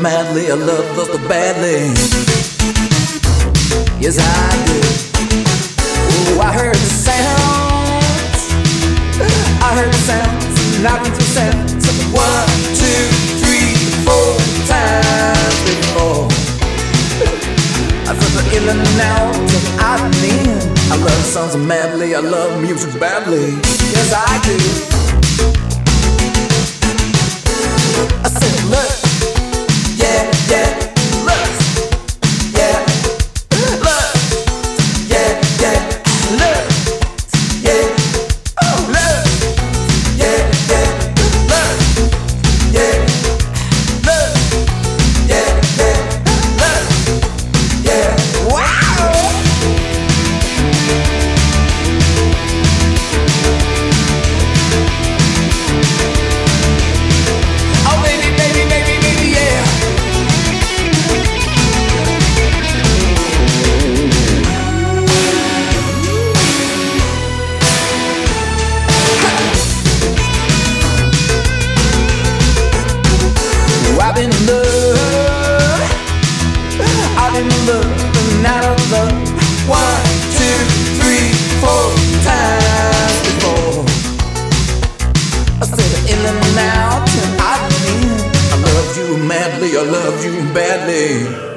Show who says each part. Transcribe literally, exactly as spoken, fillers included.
Speaker 1: madly, I love lust so badly. Yes, I do. Oh, I heard the sounds. I heard the sounds, knocking through sounds. One, two, three, four times before. I feel the in and out and out and in. I love songs madly, I love music badly. Yes, I do. I said, look, yeah, yeah, look, yeah, look, yeah, yeah, look, yeah, oh, look, yeah, yeah, look, yeah, look, yeah, yeah, look, yeah, wow. Oh baby, baby, baby, baby, yeah. Oh, I've been in love, I've been in love, and out of love. One, two, three, four times before. I said in and out and out and in. I love you madly, I love you badly.